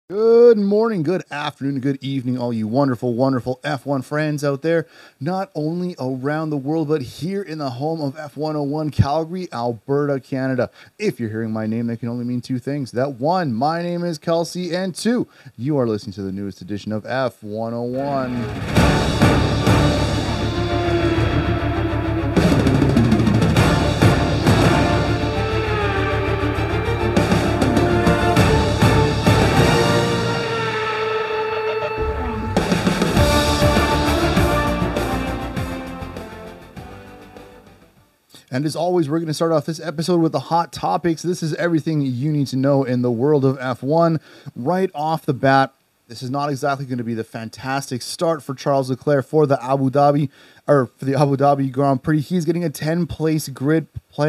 Good morning, good afternoon, good evening, all you wonderful, wonderful F1 friends out there, not only around the world, but here in the home of F101 Calgary, Alberta, Canada. If you're hearing my name, that can only mean two things. That one, my name is Kelsey, and two, you are listening to the newest edition of F101. And as always, we're going to start off this episode with the hot topics. This is everything you need to know in the world of F1. Right off the bat, this is not exactly going to be the fantastic start for Charles Leclerc for the Abu Dhabi Grand Prix. He's getting a 10-place grid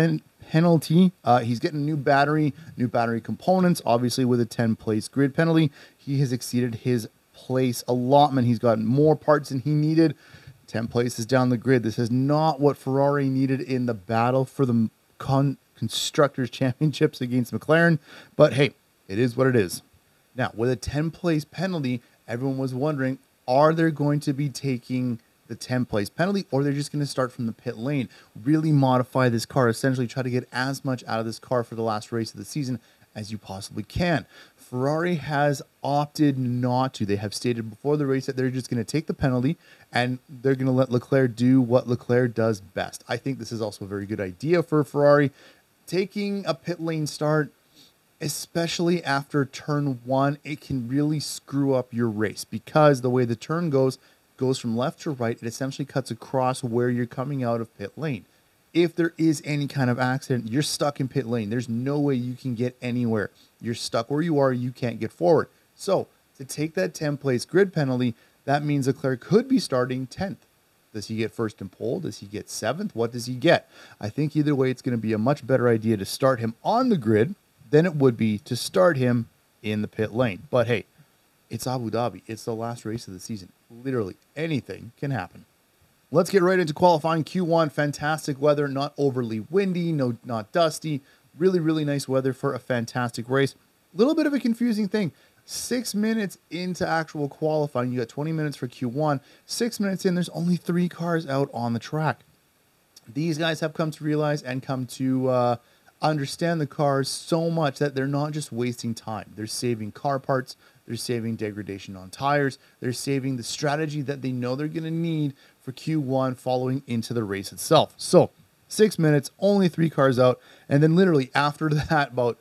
penalty. He's getting new battery components. Obviously, with a 10-place grid penalty, he has exceeded his place allotment. He's got more parts than he needed. 10 places down the grid. This is not what Ferrari needed in the battle for the Constructors' Championships against McLaren. But hey, it is what it is. Now, with a 10-place penalty, everyone was wondering, are they going to be taking the 10-place penalty, or they're just going to start from the pit lane, really modify this car, essentially try to get as much out of this car for the last race of the season as you possibly can. Ferrari has opted not to. They have stated before the race that they're just going to take the penalty and they're going to let Leclerc do what Leclerc does best. I think this is also a very good idea for Ferrari. Taking a pit lane start, especially after turn one, it can really screw up your race because the way the turn goes from left to right. It essentially cuts across where you're coming out of pit lane. If there is any kind of accident, you're stuck in pit lane. There's no way you can get anywhere. You're stuck where you are. You can't get forward. So to take that 10-place grid penalty, that means Leclerc could be starting 10th. Does he get first in pole? Does he get 7th? What does he get? I think either way, it's going to be a much better idea to start him on the grid than it would be to start him in the pit lane. But hey, it's Abu Dhabi. It's the last race of the season. Literally anything can happen. Let's get right into qualifying Q1. Fantastic weather, not overly windy, not dusty. Really, really nice weather for a fantastic race. A little bit of a confusing thing. 6 minutes into actual qualifying, you got 20 minutes for Q1. 6 minutes in, there's only 3 cars out on the track. These guys have come to realize and come to understand the cars so much that they're not just wasting time. They're saving car parts. They're saving degradation on tires. They're saving the strategy that they know they're going to need for Q1 following into the race itself. So 6 minutes, only 3 cars out. And then literally after that, about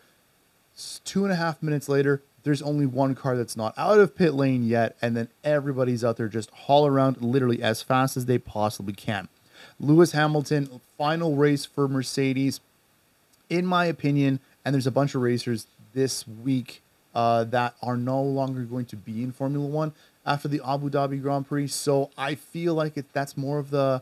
2.5 minutes later, there's only 1 car that's not out of pit lane yet. And then everybody's out there just haul around literally as fast as they possibly can. Lewis Hamilton, final race for Mercedes. In my opinion, and there's a bunch of racers this week that are no longer going to be in Formula One after the Abu Dhabi Grand Prix. So I feel like that's more of the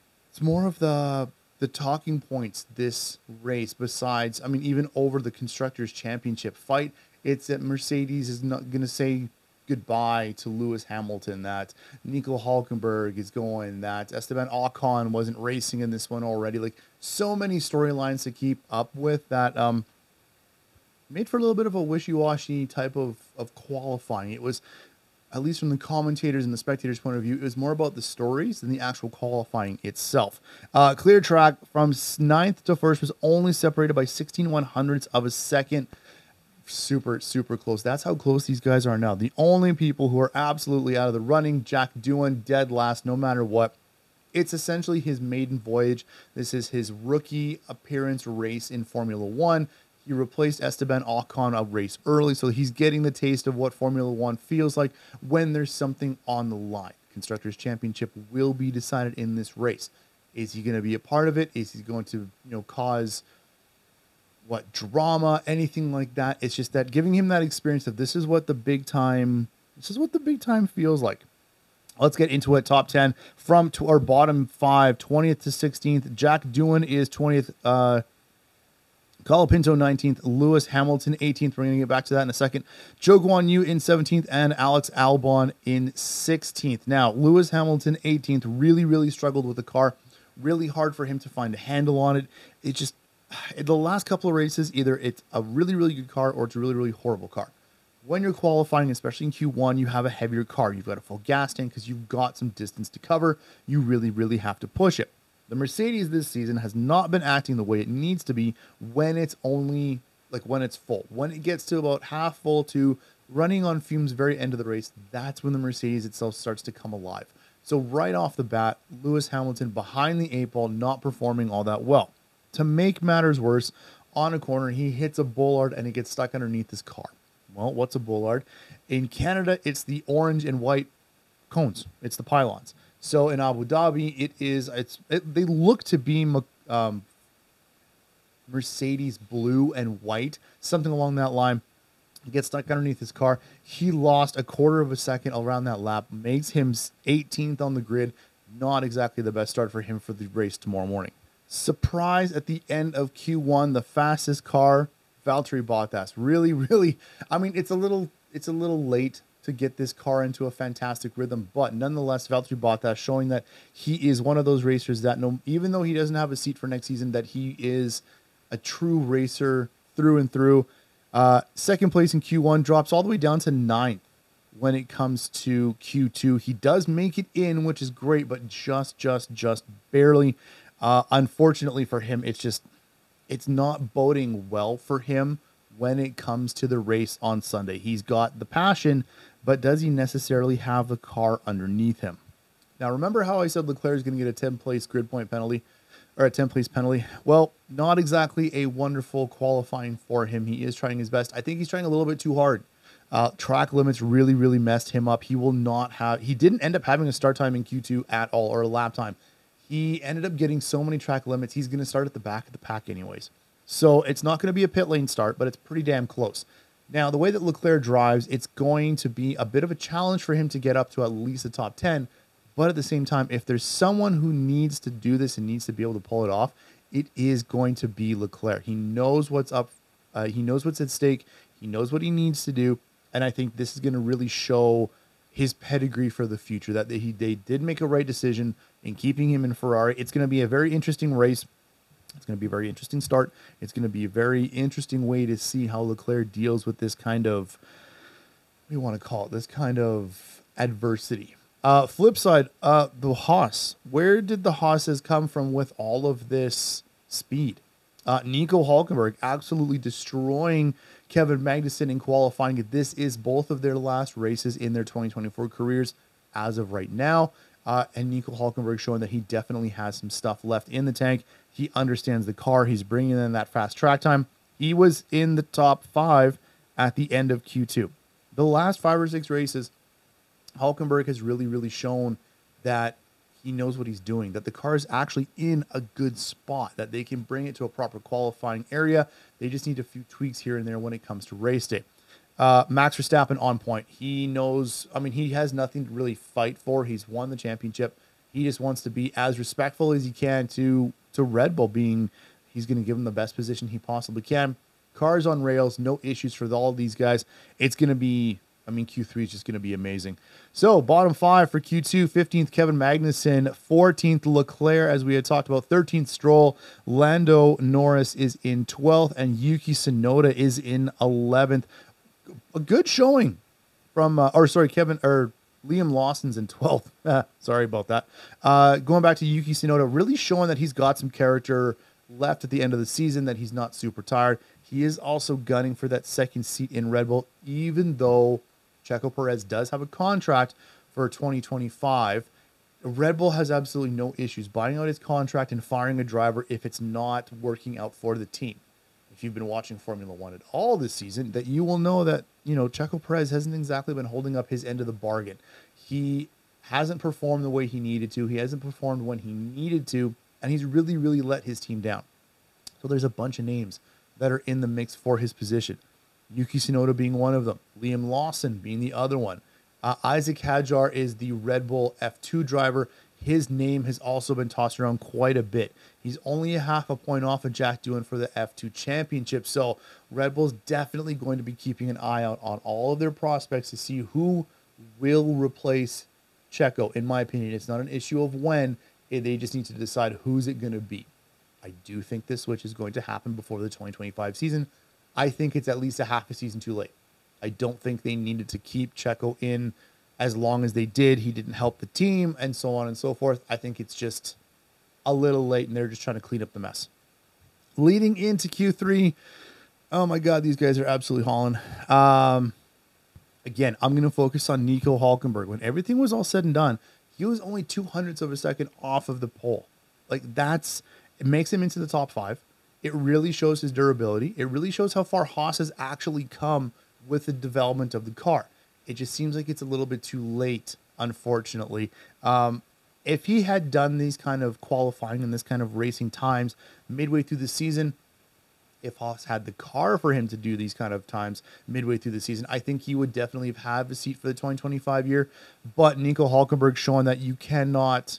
talking points this race. Besides, I mean, even over the Constructors' Championship fight, it's that Mercedes is not going to say goodbye to Lewis Hamilton, that Nico Hülkenberg is going, that Esteban Ocon wasn't racing in this one already. Like, so many storylines to keep up with that made for a little bit of a wishy-washy type of qualifying. It was, at least from the commentators and the spectators' point of view, it was more about the stories than the actual qualifying itself. Clear track from 9th to 1st was only separated by 16/100ths of a second. Super, super close. That's how close these guys are now. The only people who are absolutely out of the running, Jack Doohan, dead last no matter what. It's essentially his maiden voyage. This is his rookie appearance race in Formula One. He replaced Esteban Ocon a race early, so he's getting the taste of what Formula One feels like when there's something on the line. Constructors' Championship will be decided in this race. Is he going to be a part of it? Is he going to, cause drama, anything like that? It's just that giving him that experience of this is what the big time feels like. Let's get into it. Top 10 from our bottom 5, 20th to 16th. Jack Doohan is 20th. Colapinto 19th, Lewis Hamilton 18th. We're going to get back to that in a second. Zhou Guanyu in 17th and Alex Albon in 16th. Now, Lewis Hamilton 18th really, really struggled with the car. Really hard for him to find a handle on it. It just, in the last couple of races, either it's a really, really good car or it's a really, really horrible car. when you're qualifying, especially in Q1, you have a heavier car. You've got a full gas tank because you've got some distance to cover. You really, really have to push it. The Mercedes this season has not been acting the way it needs to be when it's only like when it's full. When it gets to about half full to running on fumes very end of the race, that's when the Mercedes itself starts to come alive. So right off the bat, Lewis Hamilton behind the 8 ball, not performing all that well. To make matters worse, on a corner, he hits a bollard and it gets stuck underneath his car. Well, what's a bollard? In Canada, it's the orange and white cones. It's the pylons. So in Abu Dhabi, they look to be Mercedes blue and white, something along that line. He gets stuck underneath his car. He lost a quarter of a second around that lap, makes him 18th on the grid. Not exactly the best start for him for the race tomorrow morning. Surprise at the end of Q1, the fastest car, Valtteri Bottas. Really, really, I mean, it's a little late to get this car into a fantastic rhythm, but nonetheless, Valtteri Bottas showing that he is one of those racers that even though he doesn't have a seat for next season, that he is a true racer through and through. Second place in Q1, drops all the way down to 9th when it comes to Q2. He does make it in, which is great, but just barely. Unfortunately for him, it's not boding well for him when it comes to the race on Sunday. He's got the passion, but does he necessarily have the car underneath him? Now, remember how I said Leclerc is going to get a 10-place grid point penalty, or a 10-place penalty? Well, not exactly a wonderful qualifying for him. He is trying his best. I think he's trying a little bit too hard. Track limits really, really messed him up. He didn't end up having a start time in Q2 at all, or a lap time. He ended up getting so many track limits, he's going to start at the back of the pack anyways. So it's not going to be a pit lane start, but it's pretty damn close. Now, the way that Leclerc drives, it's going to be a bit of a challenge for him to get up to at least the top 10. But at the same time, if there's someone who needs to do this and needs to be able to pull it off, it is going to be Leclerc. He knows what's up. He knows what's at stake. He knows what he needs to do. And I think this is going to really show his pedigree for the future, that they did make a right decision in keeping him in Ferrari. It's going to be a very interesting race. It's going to be a very interesting start. It's going to be a very interesting way to see how Leclerc deals with this kind of, what do you want to call it, this kind of adversity. Flip side, the Haas. Where did the Haas's come from with all of this speed? Nico Hülkenberg absolutely destroying Kevin Magnussen in qualifying. This is both of their last races in their 2024 careers as of right now. And Nico Hülkenberg showing that he definitely has some stuff left in the tank. He understands the car. He's bringing in that fast track time. He was in the top 5 at the end of Q2. The last 5 or 6 races, Hülkenberg has really, really shown that he knows what he's doing, that the car is actually in a good spot, that they can bring it to a proper qualifying area. They just need a few tweaks here and there when it comes to race day. Max Verstappen on point. He knows, I mean, he has nothing to really fight for. He's won the championship. He just wants to be as respectful as he can to Red Bull, being he's going to give him the best position he possibly can. Cars on rails, no issues for all of these guys. It's going to be, I mean, Q3 is just going to be amazing. So bottom 5 for Q2, 15th Kevin Magnussen, 14th Leclerc, as we had talked about, 13th Stroll, Lando Norris is in 12th, and Yuki Tsunoda is in 11th. A good showing from, Liam Lawson's in 12th. Sorry about that. Going back to Yuki Tsunoda, really showing that he's got some character left at the end of the season, that he's not super tired. He is also gunning for that second seat in Red Bull, even though Checo Perez does have a contract for 2025. Red Bull has absolutely no issues buying out his contract and firing a driver if it's not working out for the team. If you've been watching Formula One at all this season, that you will know that, Checo Perez hasn't exactly been holding up his end of the bargain. He hasn't performed the way he needed to. He hasn't performed when he needed to, and he's really, really let his team down. So there's a bunch of names that are in the mix for his position. Yuki Tsunoda being one of them. Liam Lawson being the other one. Isaac Hadjar is the Red Bull F2 driver. His name has also been tossed around quite a bit. He's only a half a point off of Jack Doohan for the F2 championship. So Red Bull's definitely going to be keeping an eye out on all of their prospects to see who will replace Checo. In my opinion, it's not an issue of when. They just need to decide who's it going to be. I do think this switch is going to happen before the 2025 season. I think it's at least a half a season too late. I don't think they needed to keep Checo in as long as they did. He didn't help the team and so on and so forth. I think it's just a little late and they're just trying to clean up the mess. Leading into Q3, oh my God, these guys are absolutely hauling. Again, I'm going to focus on Nico Hülkenberg. When everything was all said and done, he was only 0.02 of a second off of the pole. Like it makes him into the top 5. It really shows his durability. It really shows how far Haas has actually come with the development of the car. It just seems like it's a little bit too late, unfortunately. If he had done these kind of qualifying and this kind of racing times midway through the season, if Haas had the car for him to do these kind of times midway through the season, I think he would definitely have had a seat for the 2025 year. But Nico Hülkenberg showing that you cannot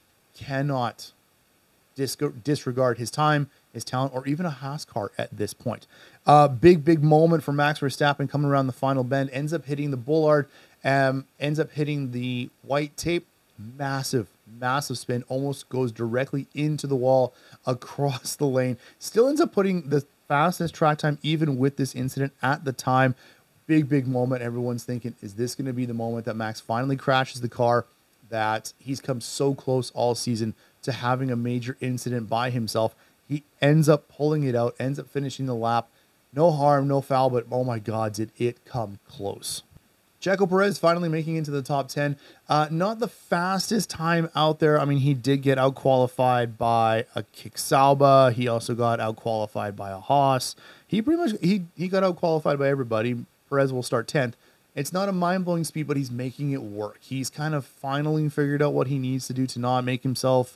disregard his time, his talent, or even a Haas car at this point. Big moment for Max Verstappen coming around the final bend, ends up hitting the bollard, ends up hitting the white tape. Massive spin, almost goes directly into the wall across the lane. Still ends up putting the fastest track time even with this incident at the time. Big moment. Everyone's thinking, is this going to be the moment that Max finally crashes the car, that he's come so close all season to having a major incident by himself? He ends up pulling it out, ends up finishing the lap. No harm, no foul, but oh my God, did it come close. Checo Perez finally making into the top 10. Not the fastest time out there. I mean, he did get out-qualified by a Kick Sauber. He also got out-qualified by a Haas. He pretty much, he got out-qualified by everybody. Perez will start 10th. It's not a mind-blowing speed, but he's making it work. He's kind of finally figured out what he needs to do to not make himself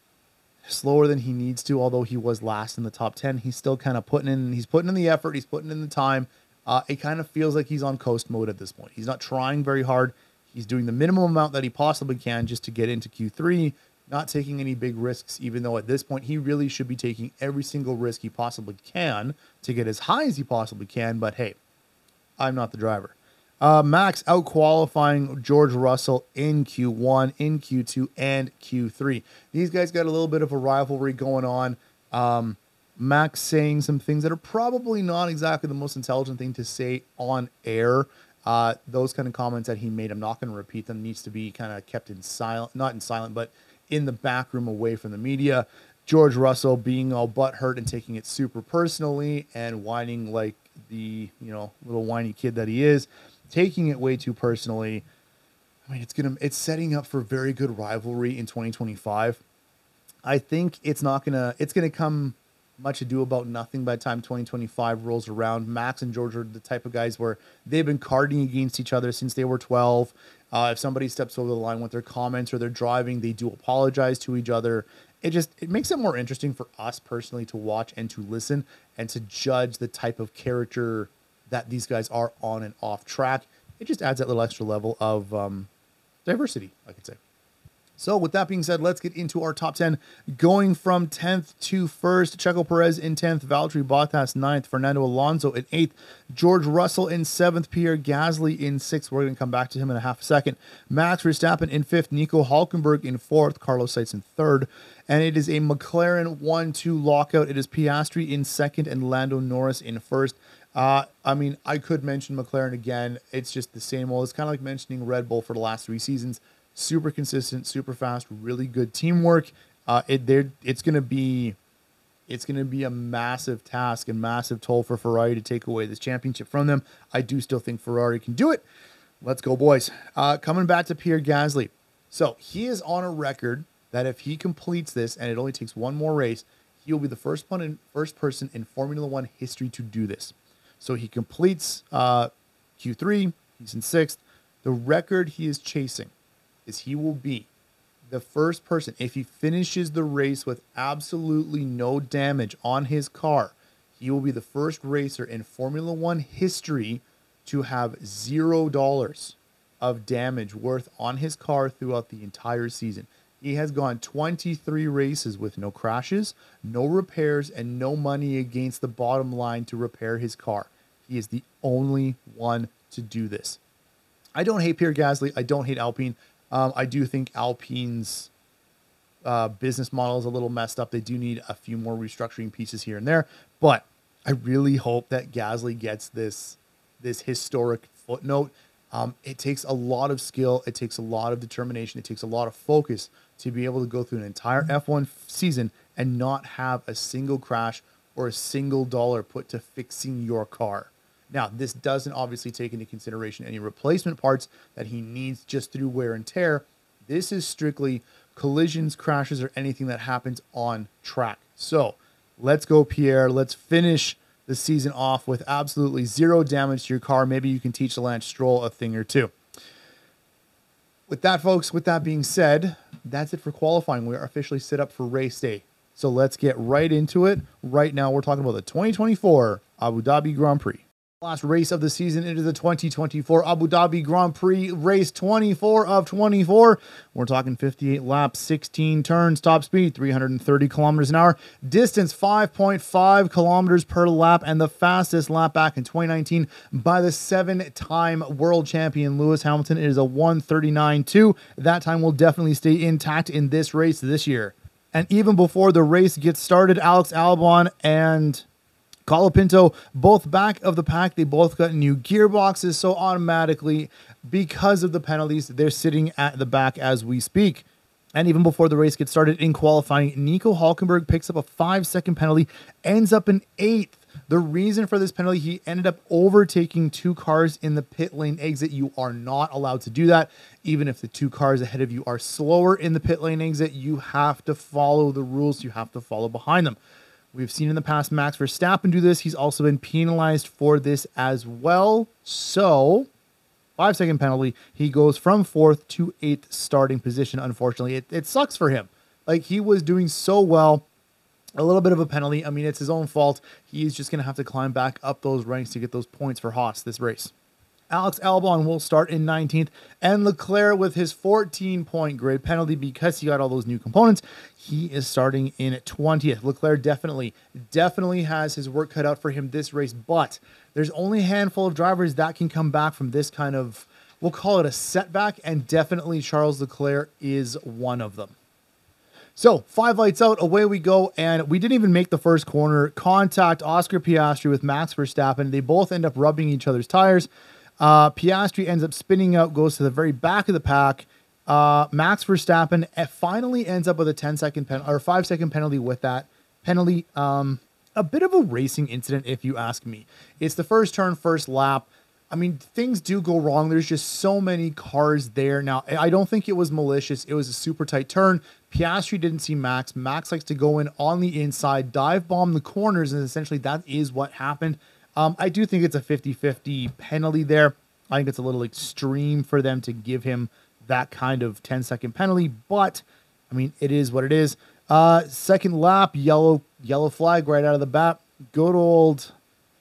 slower than he needs to, although he was last in the top 10. He's still kind of putting in the effort. He's putting in the time. It kind of feels like he's on coast mode at this point. He's not trying very hard. He's doing the minimum amount that he possibly can just to get into Q3, not taking any big risks, even though at this point he really should be taking every single risk he possibly can to get as high as he possibly can. But hey, I'm not the driver. Max out qualifying George Russell in Q1, in Q2, and Q3. These guys got a little bit of a rivalry going on. Max saying some things that are probably not exactly the most intelligent thing to say on air. Those kind of comments that he made, I'm not going to repeat them, needs to be kind of kept in silent, not in silent, but in the back room away from the media. George Russell being all butthurt and taking it super personally and whining like the, little whiny kid that he is, taking it way too personally. I mean, it's setting up for very good rivalry in 2025. I think it's going to come much ado about nothing by the time 2025 rolls around. Max and George are the type of guys where they've been carding against each other since they were 12. If somebody steps over the line with their comments or their driving, they do apologize to each other. It makes it more interesting for us personally to watch and to listen and to judge the type of character that these guys are on and off track. It just adds that little extra level of diversity, I could say. So with that being said, let's get into our top 10. Going from 10th to 1st, Checo Perez in 10th, Valtteri Bottas 9th, Fernando Alonso in 8th, George Russell in 7th, Pierre Gasly in 6th. We're going to come back to him in a half a second. Max Verstappen in 5th, Nico Hülkenberg in 4th, Carlos Sainz in 3rd. And it is a McLaren 1-2 lockout. It is Piastri in 2nd and Lando Norris in 1st. I mean, I could mention McLaren again. It's just the same old. It's kind of like mentioning Red Bull for the last 3 seasons. Super consistent, super fast, really good teamwork. It's gonna be a massive task and massive toll for Ferrari to take away this championship from them. I do still think Ferrari can do it. Let's go, boys. Coming back to Pierre Gasly. So he is on a record that if he completes this, and it only takes one more race, he will be the first person in Formula One history to do this. So he completes Q3. He's in 6th. The record he is chasing is he will be the first person, if he finishes the race with absolutely no damage on his car, he will be the first racer in Formula One history to have $0 of damage worth on his car throughout the entire season. He has gone 23 races with no crashes, no repairs, and no money against the bottom line to repair his car. He is the only one to do this. I don't hate Pierre Gasly. I don't hate Alpine. I do think Alpine's business model is a little messed up. They do need a few more restructuring pieces here and there, but I really hope that Gasly gets this historic footnote. It takes a lot of skill. It takes a lot of determination. It takes a lot of focus to be able to go through an entire F1 season and not have a single crash or a single dollar put to fixing your car. Now, this doesn't obviously take into consideration any replacement parts that he needs just through wear and tear. This is strictly collisions, crashes, or anything that happens on track. So let's go, Pierre. Let's finish the season off with absolutely zero damage to your car. Maybe you can teach Lance Stroll a thing or two. With that, folks, with that being said, that's it for qualifying. We are officially set up for race day. So let's get right into it. Right now, we're talking about the 2024 Abu Dhabi Grand Prix. Last race of the season into the 2024 Abu Dhabi Grand Prix, race 24 of 24. We're talking 58 laps, 16 turns, top speed 330 kilometers an hour, distance 5.5 kilometers per lap, and the fastest lap back in 2019 by the 7-time world champion Lewis Hamilton. It is a 1:39.2. That time will definitely stay intact in this race this year. And even before the race gets started, Alex Albon and Colapinto, both back of the pack. They both got new gearboxes, so automatically, because of the penalties, they're sitting at the back as we speak. And even before the race gets started in qualifying, Nico Hülkenberg picks up a 5-second penalty, ends up in 8th. The reason for this penalty, he ended up overtaking 2 cars in the pit lane exit. You are not allowed to do that. Even if the 2 cars ahead of you are slower in the pit lane exit, you have to follow the rules. You have to follow behind them. We've seen in the past Max Verstappen do this. He's also been penalized for this as well. So, 5-second penalty. He goes from 4th to 8th starting position. Unfortunately, it sucks for him. Like, he was doing so well. A little bit of a penalty. I mean, it's his own fault. He's just going to have to climb back up those ranks to get those points for Haas this race. Alex Albon will start in 19th, and Leclerc with his 14-point grid penalty because he got all those new components. He is starting in 20th. Leclerc definitely has his work cut out for him this race, but there's only a handful of drivers that can come back from this kind of, we'll call it a setback, and definitely Charles Leclerc is one of them. So 5 lights out, away we go, and we didn't even make the first corner. Contact Oscar Piastri with Max Verstappen. They both end up rubbing each other's tires. Piastri ends up spinning out, goes to the very back of the pack. Max Verstappen finally ends up with a 10-second penalty or 5-second penalty with that penalty. A bit of a racing incident, if you ask me. It's the first turn, first lap. I mean, things do go wrong. There's just so many cars there. Now, I don't think it was malicious. It was a super tight turn. Piastri didn't see Max. Max likes to go in on the inside, dive bomb the corners, and essentially that is what happened. I do think it's a 50-50 penalty there. I think it's a little extreme for them to give him that kind of 10-second penalty, but I mean, it is what it is. Second lap, yellow flag right out of the bat. Good old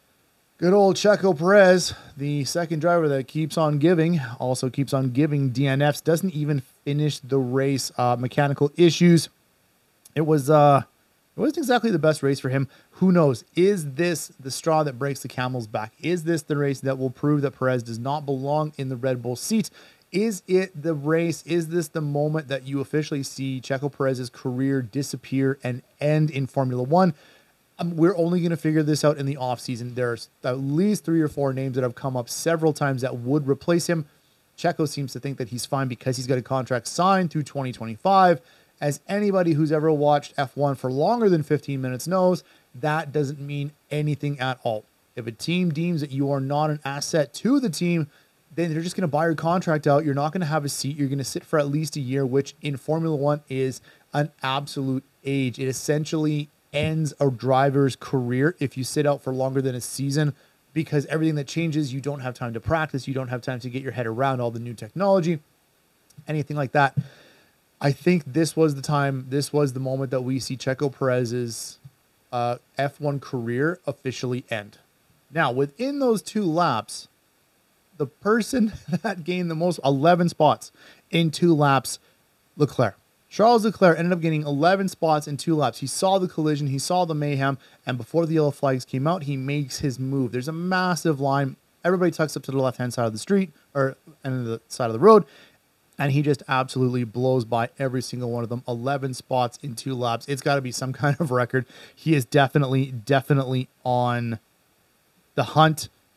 Checo Perez, the second driver that keeps on giving, also keeps on giving DNFs, doesn't even finish the race. Mechanical issues. It wasn't exactly the best race for him. Who knows? Is this the straw that breaks the camel's back? Is this the race that will prove that Perez does not belong in the Red Bull seat? Is it the race? Is this the moment that you officially see Checo Perez's career disappear and end in Formula One? We're only going to figure this out in the offseason. There's at least 3 or 4 names that have come up several times that would replace him. Checo seems to think that he's fine because he's got a contract signed through 2025. As anybody who's ever watched F1 for longer than 15 minutes knows, that doesn't mean anything at all. If a team deems that you are not an asset to the team, then they're just going to buy your contract out. You're not going to have a seat. You're going to sit for at least a year, which in Formula One is an absolute age. It essentially ends a driver's career if you sit out for longer than a season, because everything that changes, you don't have time to practice. You don't have time to get your head around all the new technology, anything like that. I think this was the time, this was the moment that we see Checo Perez's F1 career officially end. Now, within those 2 laps, the person that gained the most, 11 spots in 2 laps, Leclerc. Charles Leclerc ended up getting 11 spots in 2 laps. He saw the collision, he saw the mayhem, and before the yellow flags came out, he makes his move. There's a massive line. Everybody tucks up to the left-hand side of the street, or and the side of the road, and he just absolutely blows by every single one of them. 11 spots in 2 laps. It's got to be some kind of record. He is definitely on the hunt.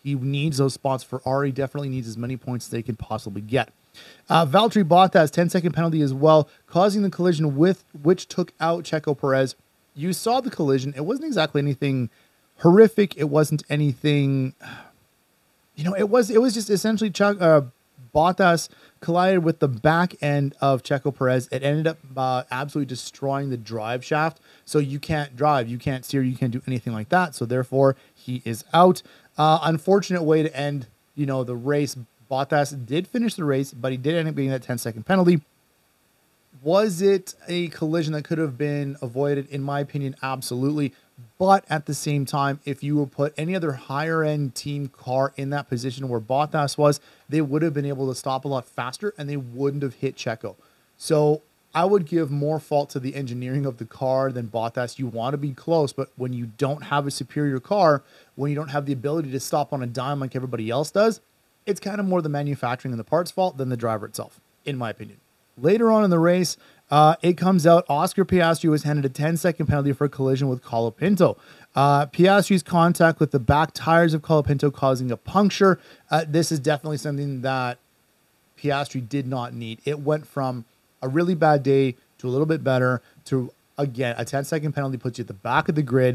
He needs those spots. Ferrari definitely needs as many points as they can possibly get. Valtteri Bottas, 10-second penalty as well, causing the collision which took out Checo Perez. You saw the collision. It wasn't exactly anything horrific. It wasn't anything, it was just essentially Bottas collided with the back end of Checo Perez. It ended up absolutely destroying the drive shaft. So you can't drive, you can't steer, you can't do anything like that. So therefore, he is out. Unfortunate way to end, the race. Bottas did finish the race, but he did end up getting that 10-second penalty. Was it a collision that could have been avoided? In my opinion, absolutely. But at the same time, if you would put any other higher end team car in that position where Bottas was, they would have been able to stop a lot faster and they wouldn't have hit Checo. So I would give more fault to the engineering of the car than Bottas. You want to be close, but when you don't have a superior car, when you don't have the ability to stop on a dime like everybody else does, it's kind of more the manufacturing and the parts fault than the driver itself, in my opinion. Later on in the race, it comes out Oscar Piastri was handed a 10-second penalty for a collision with Colapinto. Piastri's contact with the back tires of Colapinto causing a puncture. This is definitely something that Piastri did not need. It went from a really bad day to a little bit better to, again, a 10-second penalty puts you at the back of the grid.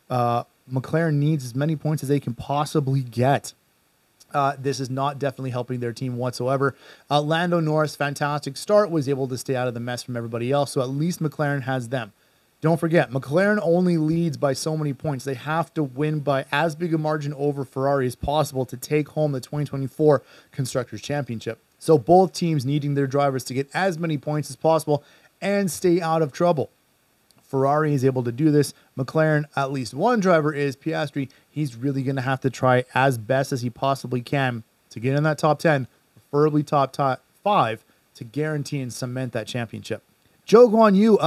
McLaren needs as many points as they can possibly get. This is not definitely helping their team whatsoever. Lando Norris, fantastic start, was able to stay out of the mess from everybody else, so at least McLaren has them. Don't forget, McLaren only leads by so many points. They have to win by as big a margin over Ferrari as possible to take home the 2024 Constructors' Championship. So both teams needing their drivers to get as many points as possible and stay out of trouble. Ferrari is able to do this. McLaren, at least one driver is Piastri. He's really going to have to try as best as he possibly can to get in that top 10, preferably top 5, to guarantee and cement that championship. Zhou Guanyu,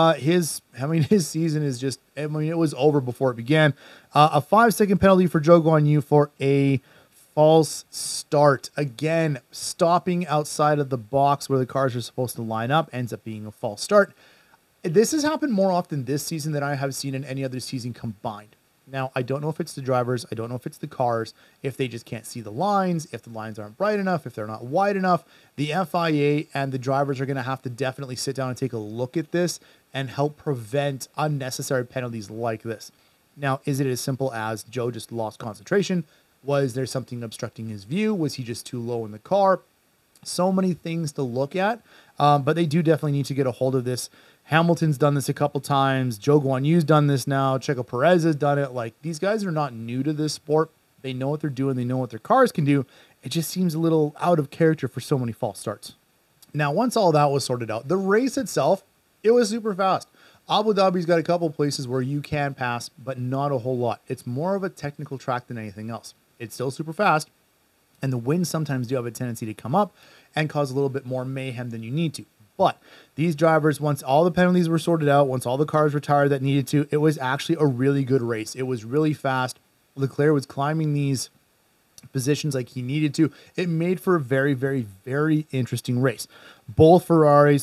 his season is just, it was over before it began. A 5-second penalty for Zhou Guanyu for a false start. Again, stopping outside of the box where the cars are supposed to line up ends up being a false start. This has happened more often this season than I have seen in any other season combined. Now, I don't know if it's the drivers. I don't know if it's the cars, if they just can't see the lines, if the lines aren't bright enough, if they're not wide enough. The FIA and the drivers are going to have to definitely sit down and take a look at this and help prevent unnecessary penalties like this. Now, is it as simple as Joe just lost concentration? Was there something obstructing his view? Was he just too low in the car? So many things to look at, but they do definitely need to get a hold of this. Hamilton's done this a couple times. Zhou Guanyu's done this now. Checo Perez has done it. Like, these guys are not new to this sport. They know what they're doing. They know what their cars can do. It just seems a little out of character for so many false starts. Now, once all that was sorted out, the race itself, it was super fast. Abu Dhabi's got a couple places where you can pass, but not a whole lot. It's more of a technical track than anything else. It's still super fast, and the winds sometimes do have a tendency to come up and cause a little bit more mayhem than you need to. But these drivers, once all the penalties were sorted out, once all the cars retired that needed to, it was actually a really good race. It was really fast. Leclerc was climbing these positions like he needed to. It made for a very, very, very interesting race. Both Ferraris,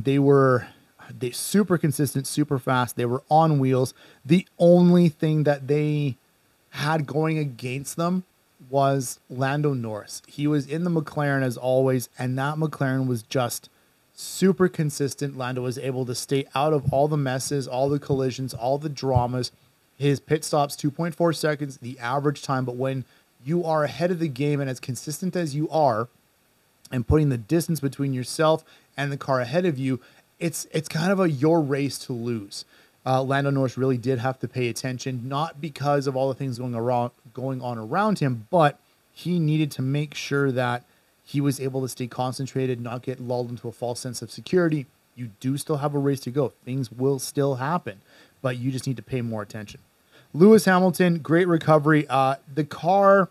they super consistent, super fast. They were on wheels. The only thing that they had going against them was Lando Norris. He was in the McLaren as always, and that McLaren was just super consistent. Lando was able to stay out of all the messes, all the collisions, all the dramas. His pit stops, 2.4 seconds, the average time. But when you are ahead of the game and as consistent as you are and putting the distance between yourself and the car ahead of you, it's kind of your race to lose. Lando Norris really did have to pay attention, not because of all the things going on around him, but he needed to make sure that he was able to stay concentrated, not get lulled into a false sense of security. You do still have a race to go. Things will still happen, but you just need to pay more attention. Lewis Hamilton, great recovery. The car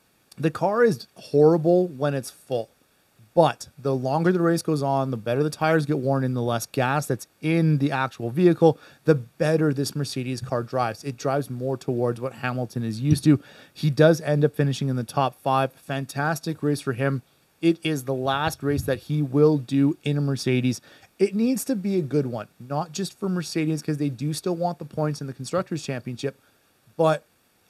is horrible when it's full, but the longer the race goes on, the better the tires get worn in, the less gas that's in the actual vehicle, the better this Mercedes car drives. It drives more towards what Hamilton is used to. He does end up finishing in the top 5. Fantastic race for him. It is the last race that he will do in a Mercedes. It needs to be a good one, not just for Mercedes, because they do still want the points in the Constructors' Championship, but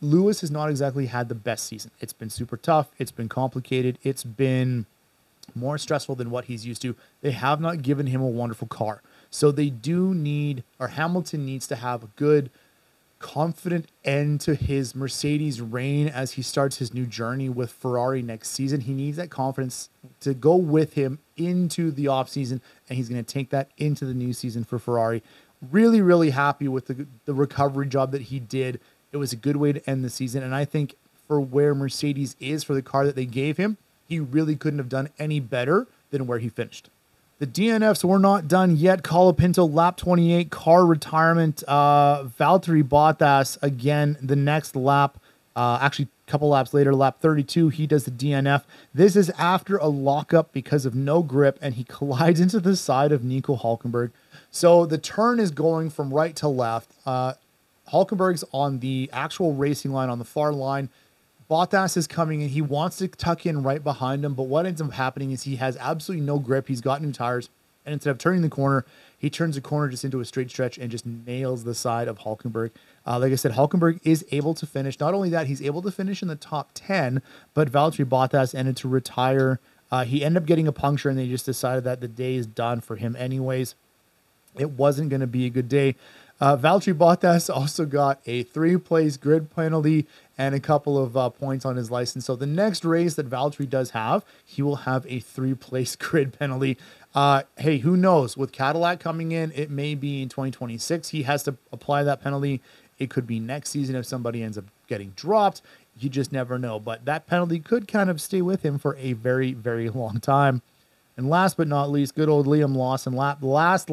Lewis has not exactly had the best season. It's been super tough. It's been complicated. It's been more stressful than what he's used to. They have not given him a wonderful car. So they do need, or Hamilton needs to have a good, confident end to his Mercedes reign as he starts his new journey with Ferrari next season. He needs that confidence to go with him into the offseason, and he's going to take that into the new season for Ferrari. Really, really happy with the recovery job that he did. It was a good way to end the season, and I think for where Mercedes is for the car that they gave him, he really couldn't have done any better than where he finished. The DNFs were not done yet. Colapinto, lap 28, car retirement. Valtteri Bottas, again, the next lap, actually a couple laps later, lap 32, he does the DNF. This is after a lockup because of no grip, and he collides into the side of Nico Hülkenberg. So the turn is going from right to left. Hülkenberg's on the actual racing line, on the far line. Bottas is coming in. He wants to tuck in right behind him, but what ends up happening is he has absolutely no grip. He's got new tires, and instead of turning the corner, he turns the corner just into a straight stretch and just nails the side of Hülkenberg. Like I said, Hülkenberg is able to finish. Not only that, he's able to finish in the top 10, but Valtteri Bottas ended to retire. He ended up getting a puncture, and they just decided that the day is done for him anyways. It wasn't going to be a good day. Valtteri Bottas also got a 3-place grid penalty and a couple of points on his license. So the next race that Valtteri does have, he will have a 3-place grid penalty. Hey, who knows? With Cadillac coming in, it may be in 2026. He has to apply that penalty. It could be next season if somebody ends up getting dropped. You just never know. But that penalty could kind of stay with him for a very, very long time. And last but not least, good old Liam Lawson. Last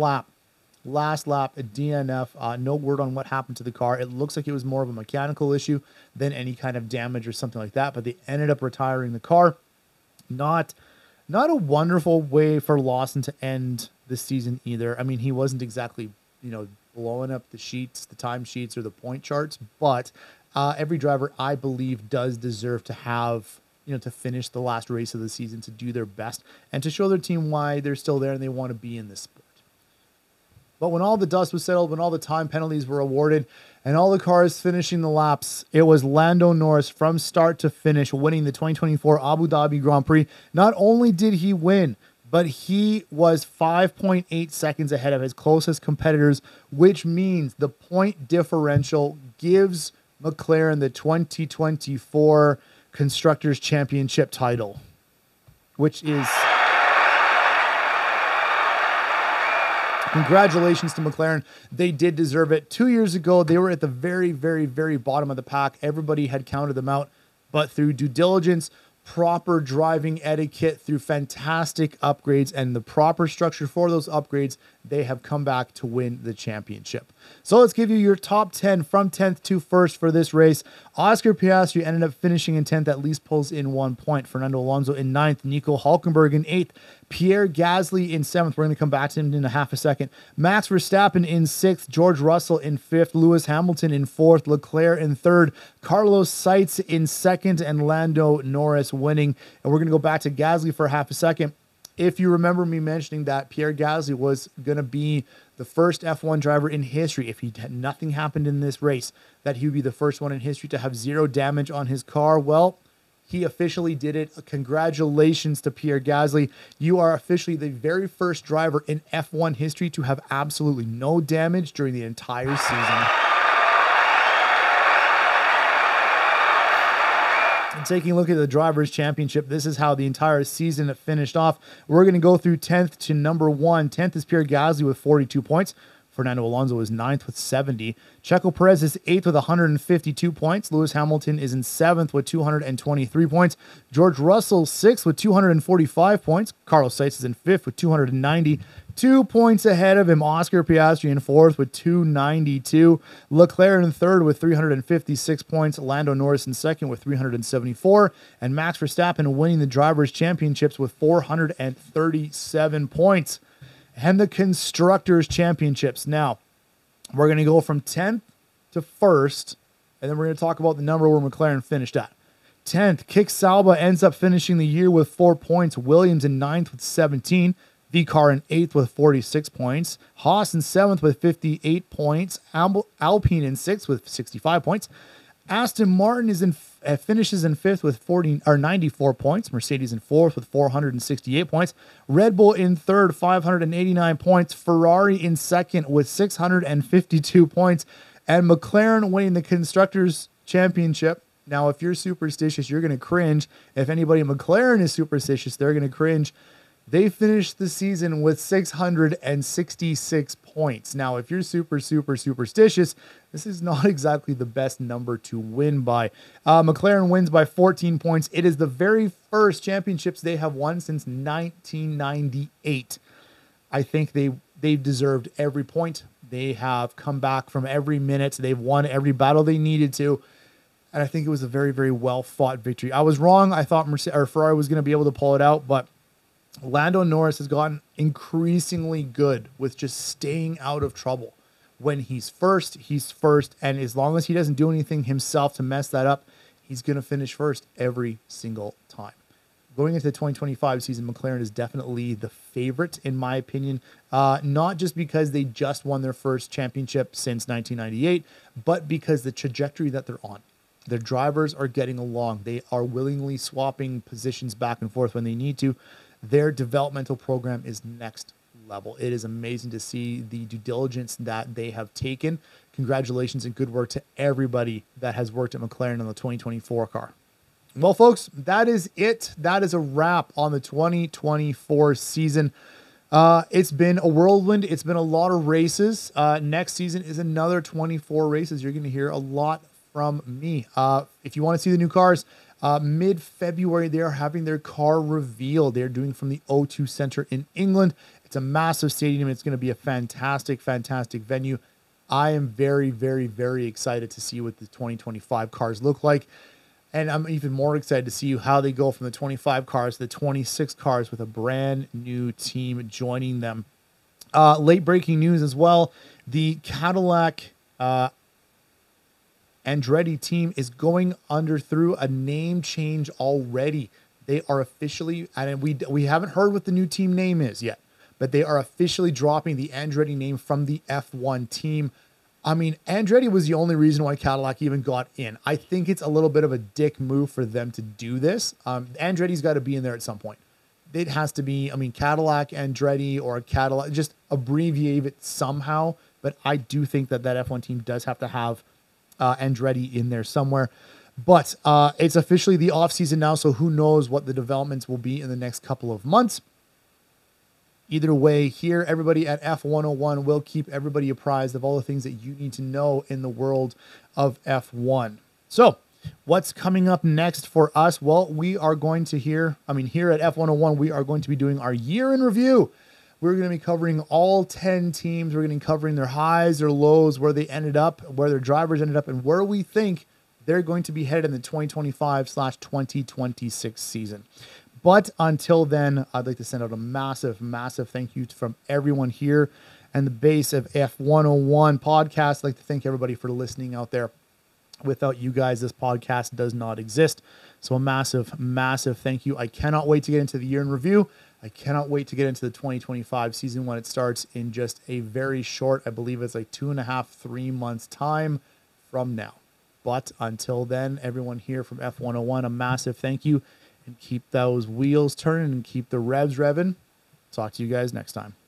lap, a DNF. No word on what happened to the car. It looks like it was more of a mechanical issue than any kind of damage or something like that, but they ended up retiring the car. Not a wonderful way for Lawson to end the season either. I mean, he wasn't exactly, blowing up the sheets, the time sheets, or the point charts, but every driver, I believe, does deserve to have, to finish the last race of the season, to do their best, and to show their team why they're still there and they want to be in this sport. But when all the dust was settled, when all the time penalties were awarded, and all the cars finishing the laps, it was Lando Norris from start to finish winning the 2024 Abu Dhabi Grand Prix. Not only did he win, but he was 5.8 seconds ahead of his closest competitors, which means the point differential gives McLaren the 2024 Constructors' Championship title, which is... Congratulations to McLaren. They did deserve it. 2 years ago, they were at the very, very, very bottom of the pack. Everybody had counted them out. But through due diligence, proper driving etiquette, through fantastic upgrades, and the proper structure for those upgrades, they have come back to win the championship. So let's give you your top 10 from 10th to 1st for this race. Oscar Piastri ended up finishing in 10th, at least pulls in 1 point. Fernando Alonso in 9th, Nico Hülkenberg in 8th, Pierre Gasly in 7th. We're going to come back to him in a half a second. Max Verstappen in 6th, George Russell in 5th, Lewis Hamilton in 4th, Leclerc in 3rd, Carlos Sainz in 2nd, and Lando Norris winning. And we're going to go back to Gasly for half a second. If you remember me mentioning that Pierre Gasly was going to be the first F1 driver in history, if nothing happened in this race, that he would be the first one in history to have 0 damage on his car. Well, he officially did it. Congratulations to Pierre Gasly. You are officially the very first driver in F1 history to have absolutely no damage during the entire season. And taking a look at the Drivers' Championship, this is how the entire season finished off. We're going to go through 10th to number 1. 10th is Pierre Gasly with 42 points. Fernando Alonso is 9th with 70. Checo Perez is 8th with 152 points. Lewis Hamilton is in 7th with 223 points. George Russell 6th with 245 points. Carlos Sainz is in 5th with 290. 2 points ahead of him, Oscar Piastri in 4th with 292. Leclerc in 3rd with 356 points. Lando Norris in 2nd with 374. And Max Verstappen winning the Drivers' Championships with 437 points. And the Constructors' Championships. Now, we're going to go from 10th to 1st, and then we're going to talk about the number where McLaren finished at. 10th, Kik Sauber ends up finishing the year with 4 points. Williams in 9th with 17. Vicar in 8th with 46 points. Haas in 7th with 58 points. Alpine in 6th with 65 points. Aston Martin finishes in fifth with 94 points. Mercedes in fourth with 468 points. Red Bull in third, 589 points. Ferrari in second with 652 points. And McLaren winning the Constructors' Championship. Now, if you're superstitious, you're going to cringe. If anybody in McLaren is superstitious, they're going to cringe. They finished the season with 666 points. Now, if you're super superstitious, this is not exactly the best number to win by. McLaren wins by 14 points. It is the very first championships they have won since 1998. I think they've deserved every point. They have come back from every minute. They've won every battle they needed to. And I think it was a very, very well-fought victory. I was wrong. I thought Ferrari was going to be able to pull it out, but Lando Norris has gotten increasingly good with just staying out of trouble. When he's first, and as long as he doesn't do anything himself to mess that up, he's going to finish first every single time. Going into the 2025 season, McLaren is definitely the favorite, in my opinion, not just because they just won their first championship since 1998, but because the trajectory that they're on. Their drivers are getting along. They are willingly swapping positions back and forth when they need to. Their developmental program is next level. It is amazing to see the due diligence that they have taken. Congratulations and good work to everybody that has worked at McLaren on the 2024 car. Well, folks, that is it. That is a wrap on the 2024 season. It's been a whirlwind. It's been a lot of races. Next season is another 24 races. You're going to hear a lot from me. If you want to see the new cars, mid-February, they are having their car reveal. They're doing from the O2 Center in England. It's a massive stadium. It's going to be a fantastic, fantastic venue. I am very, very, very excited to see what the 2025 cars look like. And I'm even more excited to see how they go from the 25 cars to the 26 cars with a brand new team joining them. Late breaking news as well. The Cadillac Andretti team is going through a name change already. They are officially, and we haven't heard what the new team name is yet, but they are officially dropping the Andretti name from the F1 team. I mean, Andretti was the only reason why Cadillac even got in. I think it's a little bit of a dick move for them to do this. Andretti's got to be in there at some point. It has to be, I mean, Cadillac Andretti or Cadillac, just abbreviate it somehow. But I do think that F1 team does have to have Andretti in there somewhere. But it's officially the off season now, so who knows what the developments will be in the next couple of months. Either way, here, everybody at F101 will keep everybody apprised of all the things that you need to know in the world of F1. So what's coming up next for us? Well, we are going to here at F101, we are going to be doing our year in review. We're going to be covering all 10 teams. We're going to be covering their highs, their lows, where they ended up, where their drivers ended up, and where we think they're going to be headed in the 2025/2026 season. But until then, I'd like to send out a massive, massive thank you from everyone here and the base of F101 podcast. I'd like to thank everybody for listening out there. Without you guys, this podcast does not exist. So a massive, massive thank you. I cannot wait to get into the year in review. I cannot wait to get into the 2025 season when it starts in just a very short, I believe it's like 2.5, 3 months time from now. But until then, everyone here from F101, a massive thank you, and keep those wheels turning and keep the revs revving. Talk to you guys next time.